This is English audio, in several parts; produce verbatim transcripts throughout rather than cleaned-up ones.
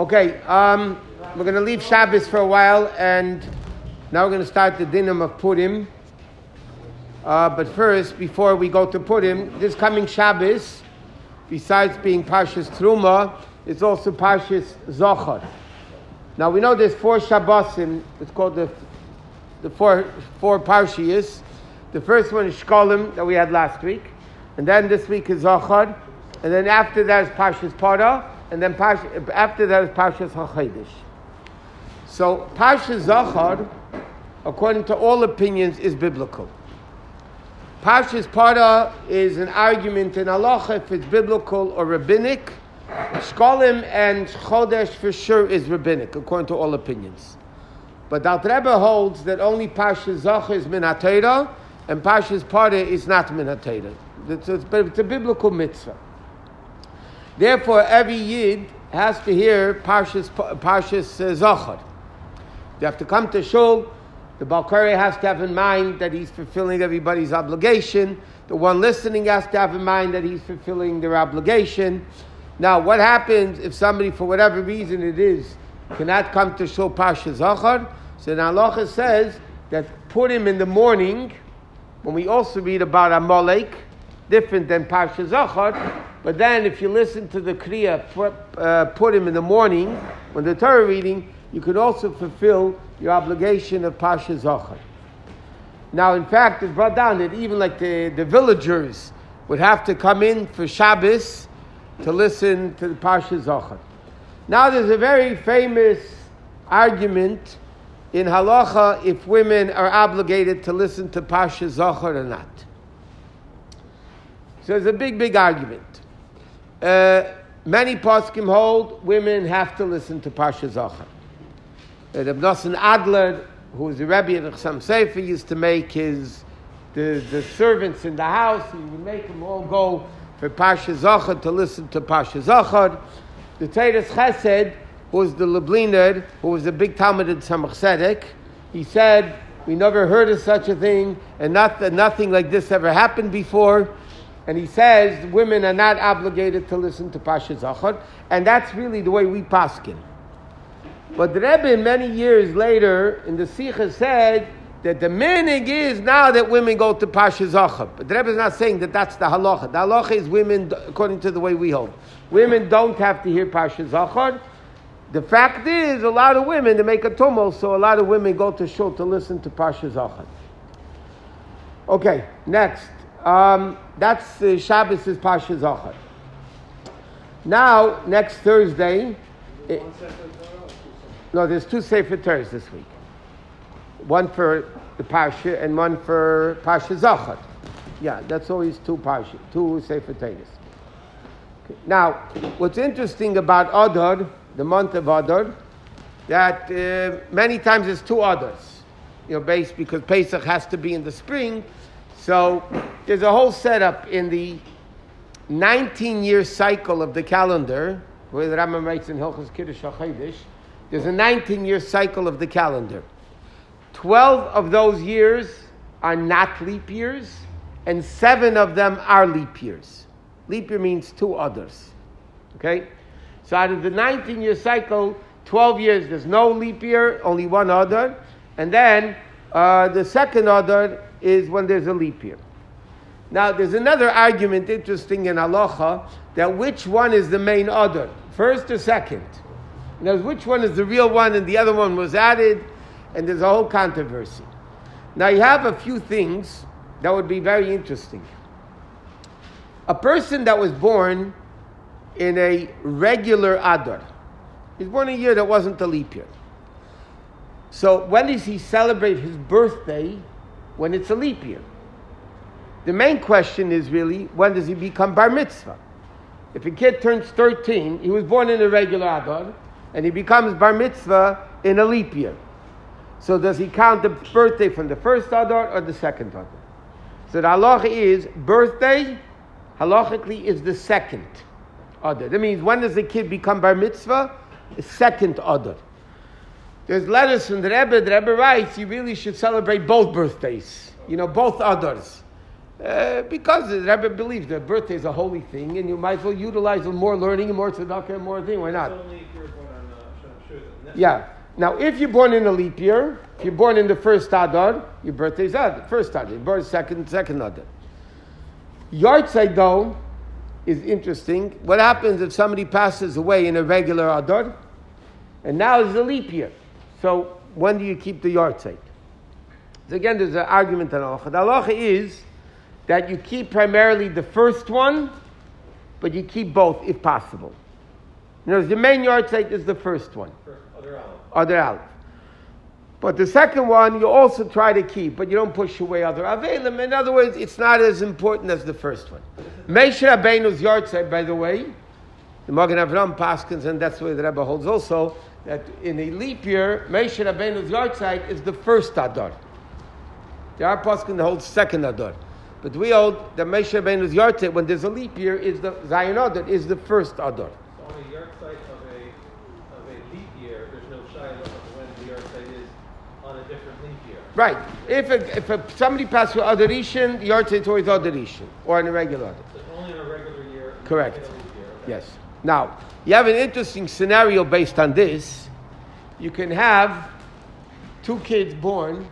Okay, um, we're going to leave Shabbos for a while, and now we're going to start the dinim of Purim. Uh, but first, before we go to Purim, this coming Shabbos, besides being Parshas Truma, it's also Parshas Zochar. Now we know there's four Shabbosim. It's called the the four four Parshiyos. The first one is Shkolim that we had last week, and then this week is Zochar, and then after that is Parshas Parah, and then Parsh, after that is Parshas HaChodesh. So Parshas Zochar, according to all opinions, is biblical. Parshas Parah is an argument in halacha if it's biblical or rabbinic. Shkolim and Chodesh for sure is rabbinic, according to all opinions. But the Alter Rebbe holds that only Parshas Zochar is min haTorah, and Parshas Parah is not min haTorah. It's, it's, it's a biblical mitzvah. Therefore, every Yid has to hear Parshas, Parshas uh, Zochar. You have to come to shul. The Baal Koreh has to have in mind that he's fulfilling everybody's obligation. The one listening has to have in mind that he's fulfilling their obligation. Now, what happens if somebody, for whatever reason it is, cannot come to shul Parshas Zochar? So the halacha says that put him in the morning, when we also read about Amalek, different than Parshas Zochar. But then, if you listen to the Kriya, put, uh, put him in the morning, when the Torah reading, you could also fulfill your obligation of Parshas Zochar. Now, in fact, it's brought down that even like the, the villagers would have to come in for Shabbos to listen to the Parshas Zochar. Now, there's a very famous argument in halacha if women are obligated to listen to Parshas Zochar or not. So there's a big, big argument. Uh, many poskim hold women have to listen to Parshas Zochar. Uh, Reb Nosson Adler, who was the Rebbe of Chassam Sofer, used to make his the, the servants in the house, he would make them all go for Parshas Zochar to listen to Parshas Zochar. The Teres Chesed, who was the Lubliner, who was a big Talmud in Tzemach Tzedek, he said, we never heard of such a thing, and not, nothing like this ever happened before. And he says women are not obligated to listen to Parshas Zochar, and that's really the way we paskin. But the Rebbe, many years later, in the Sikha said that the minig is now that women go to Parshas Zochar. But the Rebbe is not saying that that's the halacha. The halacha is women, according to the way we hold. Women don't have to hear Parshas Zochar. The fact is, a lot of women, they make a tumult, so a lot of women go to shul to listen to Parshas Zochar. Okay, next. Um, that's uh, Shabbos is Parshas Zochar. Now, next Thursday, it, no, there's two Sefer Torahs this week. One for the Parsha and one for Parshas Zochar. Yeah, that's always two Parsha, two Sefer Torahs. Okay. Now, what's interesting about Adar, the month of Adar, that uh, many times there's two Adars. You know, based because Pesach has to be in the spring. So there's a whole setup in the nineteen-year cycle of the calendar, where the Rambam writes in Hilchos Kiddush HaChodesh, there's a nineteen-year cycle of the calendar. Twelve of those years are not leap years, and seven of them are leap years. Leap year means two others. Okay? So out of the nineteen-year cycle, twelve years there's no leap year, only one other, and then uh, the second other is when there's a leap year. Now, there's another argument interesting in halacha that which one is the main other, first or second? Now, which one is the real one and the other one was added, and there's a whole controversy. Now, you have a few things that would be very interesting. A person that was born in a regular Adar, he's born a year that wasn't a leap year. So, when does he celebrate his birthday? When it's a leap year. The main question is really, when does he become bar mitzvah? If a kid turns thirteen, he was born in a regular Adar, and he becomes bar mitzvah in a leap year. So does he count the birthday from the first Adar or the second Adar? So the halacha is, birthday, halachically, is the second Adar. That means, when does the kid become bar mitzvah? The second Adar. There's letters from the Rebbe. The Rebbe writes, you really should celebrate both birthdays. You know, both others. Uh, because the Rebbe believes that birthday is a holy thing, and you might as well utilize more learning and more tzedakah and more thing. Why not? It's only if you're born on Yeah. Now, if you're born in a leap year, if you're born in the first Adar, your birthday's Adar, first Adar. You're born second, second Adar. Yartzeit, though, is interesting. What happens if somebody passes away in a regular Adar, and now it's a leap year? So, when do you keep the Yartzeit? So again, there's an argument on halacha. The halacha is that you keep primarily the first one, but you keep both if possible. In other words, the main Yartzeit is the first one. First, other aleph. Other aleph. But the second one, you also try to keep, but you don't push away other avelim. In other words, it's not as important as the first one. Moshe Rabbeinu's Yartzeit, by the way, the Magen Avram Paskins, and that's the way the Rebbe holds also, that in a leap year, Moshe Rabbeinu's Yartzeit is the first Adar. There are Paskins that hold second Adar. But we hold that Moshe Rabbeinu's Yartzeit, when there's a leap year, is the Zion Adar, is the first Adar. So on a Yartzeit of a, of a leap year, there's no shayla of when the Yartzeit is on a different leap year. Right. If a, if a, somebody passes with Adar Rishon, the Yartzeit is always Adar Rishon, or in a regular Adar. So only in a regular year. Correct. In a leap year. Okay. Yes. Now, you have an interesting scenario based on this. You can have two kids born.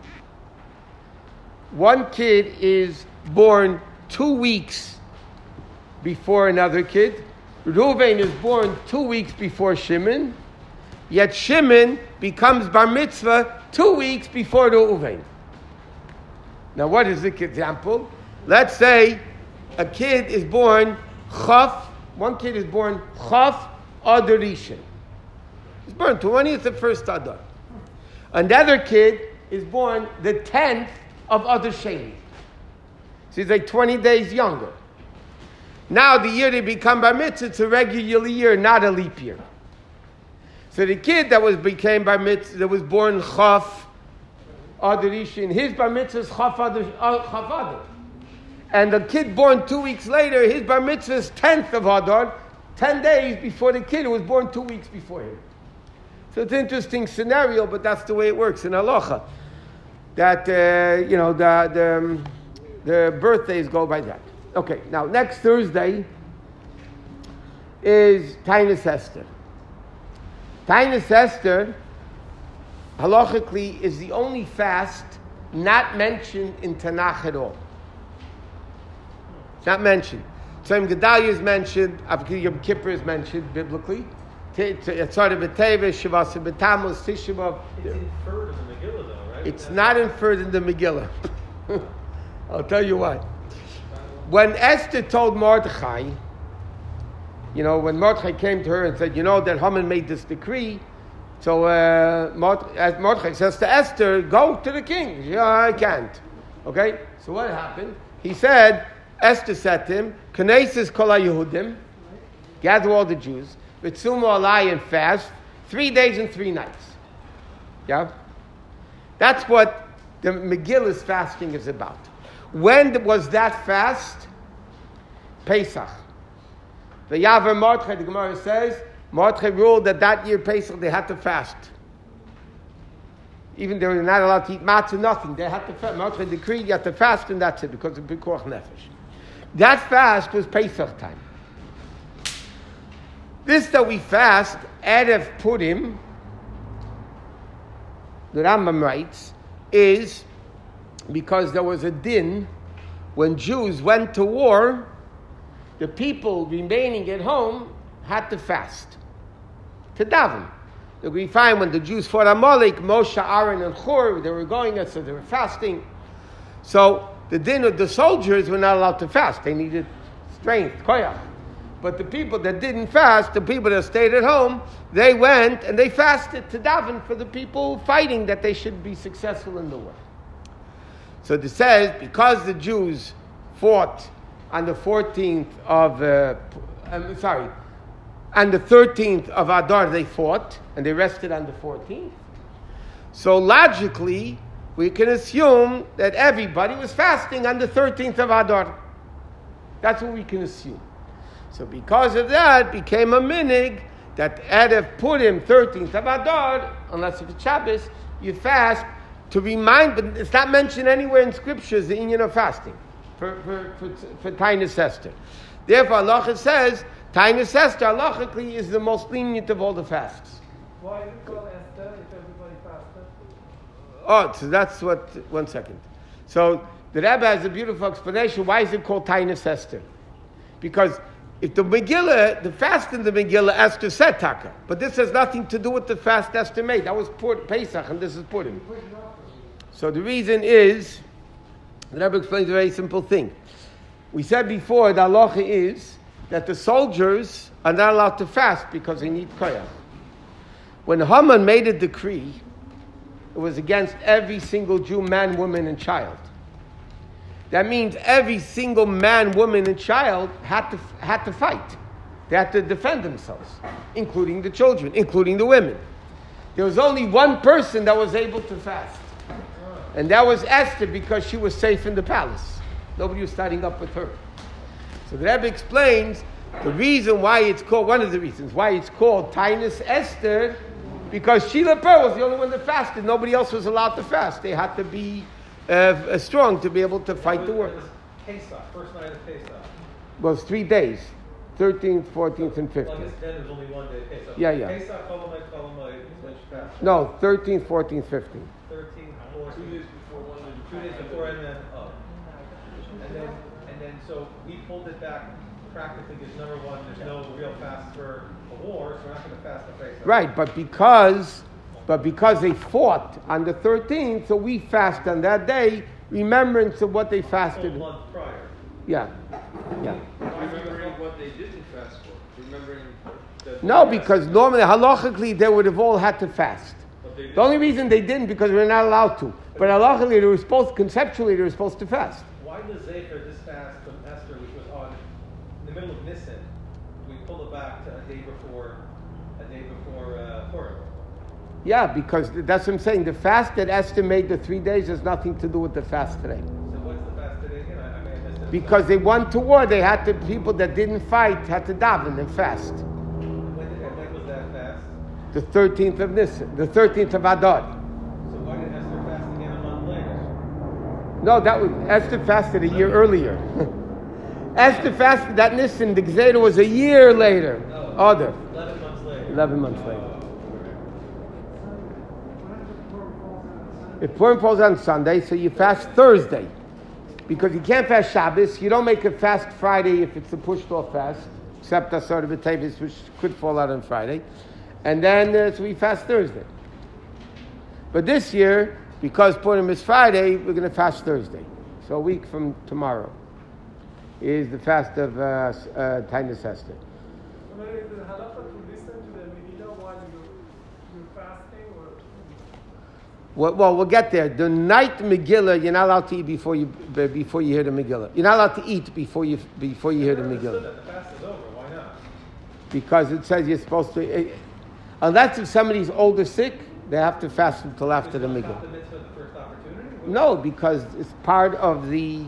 One kid is born two weeks before another kid. Reuven is born two weeks before Shimon. Yet Shimon becomes bar mitzvah two weeks before Reuven. Now, what is the example? Let's say a kid is born Chaf. One kid is born Chaf Adar Rishon. He's born twentieth of first Adar. Another kid is born the tenth of Adar Sheni. So he's like twenty days younger. Now the year they become bar mitzvah, it's a regular year, not a leap year. So the kid that was became bar mitzvah, that was born Chaf Adar Rishon, his bar mitzvah is Chaf Adar, Chaf Adar. And the kid born two weeks later, his bar mitzvah is tenth of Adar, ten days before the kid who was born two weeks before him. So it's an interesting scenario, but that's the way it works in halacha. That, uh, you know, the, the, um, the birthdays go by that. Okay, now next Thursday is Tainus Esther. Tainus Esther, halachically, is the only fast not mentioned in Tanakh at all. It's not mentioned. Tzom Gedalia is mentioned, Yom Kippur is mentioned biblically. Tzara B'Teves, Shavasa B'Tammuz, Tisha B'Av. It's inferred in the Megillah, though, right? It's not inferred in the Megillah. I'll tell you what. When Esther told Mordechai, you know, when Mordechai came to her and said, you know, that Haman made this decree, so uh, Mordechai says to Esther, go to the king. Yeah, I can't. Okay? So what happened? He said, Esther said to him, Knesses kol ha-Yehudim, gather all the Jews, v'tzumu alai and fast, three days and three nights. Yeah? That's what the Megillah's fasting is about. When was that fast? Pesach. The Yavar Mordechai, the Gemara says, Mordechai ruled that that year Pesach they had to fast. Even they were not allowed to eat matzah, nothing. They had to fast. Mordechai decreed you have to fast, and that's it, because of Pikuach Nefesh. That fast was Pesach time. This that we fast, Erev Purim, the Rambam writes, is because there was a din when Jews went to war, the people remaining at home had to fast, to daven. We find when the Jews fought Amalek, Moshe, Aaron, and Hur, they were going, so they were fasting. So the din of the soldiers were not allowed to fast. They needed strength, koyach. But the people that didn't fast, the people that stayed at home, they went and they fasted to daven for the people fighting that they should be successful in the war. So it says, because the Jews fought on the fourteenth of, uh, I'm sorry, on the thirteenth of Adar they fought, and they rested on the fourteenth. So logically, we can assume that everybody was fasting on the thirteenth of Adar. That's what we can assume. So because of that, it became a minig that Erev Purim, thirteenth of Adar, unless it's Shabbos, you fast to remind, but it's not mentioned anywhere in scriptures, the inyan of fasting for, for, for, for Tainus Esther. Therefore, Allah says, Tainus Esther, halachically, is the most lenient of all the fasts. Why is it called Esther if everybody fasted? Oh, so that's what, one second. So the Rebbe has a beautiful explanation. Why is it called Tainus Esther? Because if the Megillah, the fast in the Megillah, Esther said Taka. But this has nothing to do with the fast Esther made. That was Pur- Pesach and this is Purim. So the reason is, the Rebbe explains a very simple thing. We said before, the halacha is that the soldiers are not allowed to fast because they need koyach. When Haman made a decree, it was against every single Jew, man, woman, and child. That means every single man, woman, and child had to had to fight. They had to defend themselves, including the children, including the women. There was only one person that was able to fast. And that was Esther because she was safe in the palace. Nobody was starting up with her. So the Rebbe explains the reason why it's called, one of the reasons why it's called Tainus Esther, because Sheila Pur was the only one that fasted. Nobody else was allowed to fast. They had to be uh, strong to be able to fight the war. It was Pesach, first night of Pesach. Well, it's three days, thirteenth, fourteenth, and Well, I fifteenth. guess then there's only one day of Pesach. Yeah, yeah. Pesach, Cholamite, Cholamite, which fast? No, thirteenth, fourteenth, fifteenth. thirteen, fourteen. Two days before one and Two days before and then up. And then, and then, so we pulled it back practically because number one, there's no real fast for a war, so we're not going to fast the Pesach. Right, but because, but because they fought on the thirteenth, so we fast on that day, remembrance of what they So a fasted. month prior. Yeah, yeah. remembering what they didn't fast for. Remembering that No, they because fasted. normally, halachically, they would have all had to fast. But they didn't. The only reason they didn't because we're not allowed to. But halachically, they were supposed, conceptually, they were supposed to fast. Why does Zecher, this fast from Esther, which was on, in the middle of Nisan, we pull it back to a day before, a day before uh, Purim? Yeah, because that's what I'm saying. The fast that Esther made the three days has nothing to do with the fast today. So what's the fast today again? I, I mean, I missed it. Because they went to war, they had to, people that didn't fight had to daven and fast. When, did, when was that fast? The thirteenth of Nisan, the thirteenth of Adar. So why did Esther fast again a month later? No, that was, Esther fasted a year earlier. Esther fasted that Nisan, the Gzeda was a year later. No. Other. Eleven months later. eleven months later. Oh. If Purim falls on Sunday, so you fast Thursday. Because you can't fast Shabbos, you don't make a fast Friday if it's a pushed off fast, except Asar B'Tevis, which could fall out on Friday. And then, uh, so we fast Thursday. But this year, because Purim is Friday, we're going to fast Thursday. So a week from tomorrow is the fast of uh, uh, Tainus Esther. But is it halacha to listen to the Megillah while you, you're fasting? Or Well, well, we'll get there. The night Megillah, you're not allowed to eat before you b- before you hear the Megillah. You're not allowed to eat before you before you hear the I understood Megillah, that the fast is over. Why not? because it says you're supposed to. eh, unless if somebody's old or sick, they have to fast until after the Is not Megillah. the mitzvah the first opportunity? What- No, because it's part of the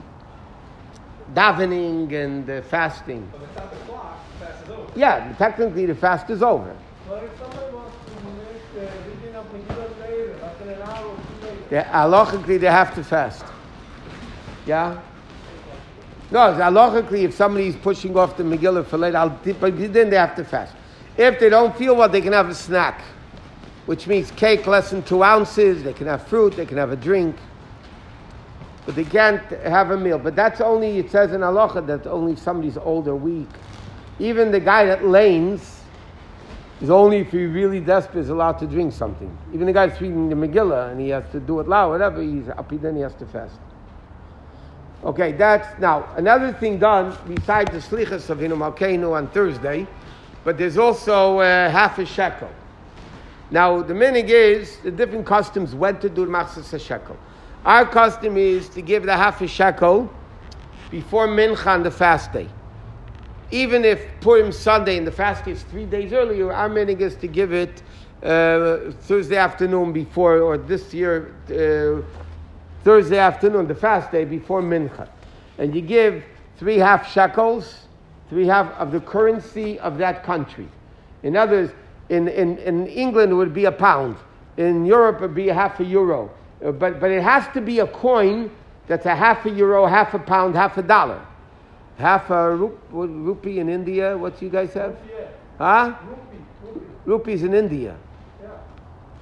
davening and the fasting. But without the clock, the fast is over. Yeah, technically the fast is over. But if somebody wants to make the reading of Megillah later, after an hour or two later, They, halachically, they have to fast. Yeah? No, halachically, if somebody's pushing off the Megillah for later, I'll, but then they have to fast. If they don't feel well, they can have a snack, which means cake less than two ounces. They can have fruit, they can have a drink, but they can't have a meal. But that's only, it says in halacha, that only if somebody's old or weak. Even the guy that lanes is only if he really desperate is allowed to drink something. Even the guy that's reading the Megillah and he has to do it loud, whatever, he's up, then he has to fast. Okay, that's, now, another thing done, besides the Slichas of Hinu Malkeinu on Thursday, but there's also uh, half a shekel. Now, the minig is, the different customs when to do Machzas shekel. Our custom is to give the half a shekel before Mincha on the fast day. Even if Purim Sunday and the fast is three days earlier, our minig is to give it uh, Thursday afternoon before, or this year, uh, Thursday afternoon, the fast day before Mincha. And you give three half shekels, three half of the currency of that country. In others, in, in, in England it would be a pound. In Europe it would be a half a euro. Uh, But, but it has to be a coin that's a half a euro, half a pound, half a dollar. Half a rup, what, rupee in India, what do you guys have? yeah, Huh? rupee, rupee, Rupees in India. yeah.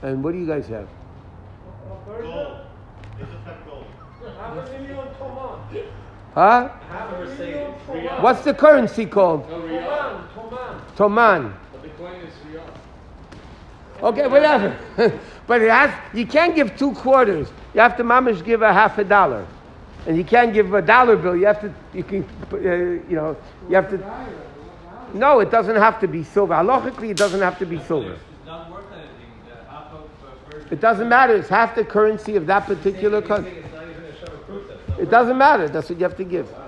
And what do you guys have? A burger? Gold. They just have gold. Half a million toman. Huh? Half of a us million say toman. What's the currency called? No, Riyal. Toman, toman. Toman. But the coin is Riyal. Okay, whatever. But it has, you can't give two quarters. You have to mamish give a half a dollar. And you can't give a dollar bill. You have to, you can, uh, you know, you have to. No, it doesn't have to be silver. Halachically, it doesn't have to be silver. It's not worth anything. The half of uh, bird- It doesn't matter. It's half the currency of that particular country. country. It's not even a show of proof. That's not It doesn't matter. That's what you have to give.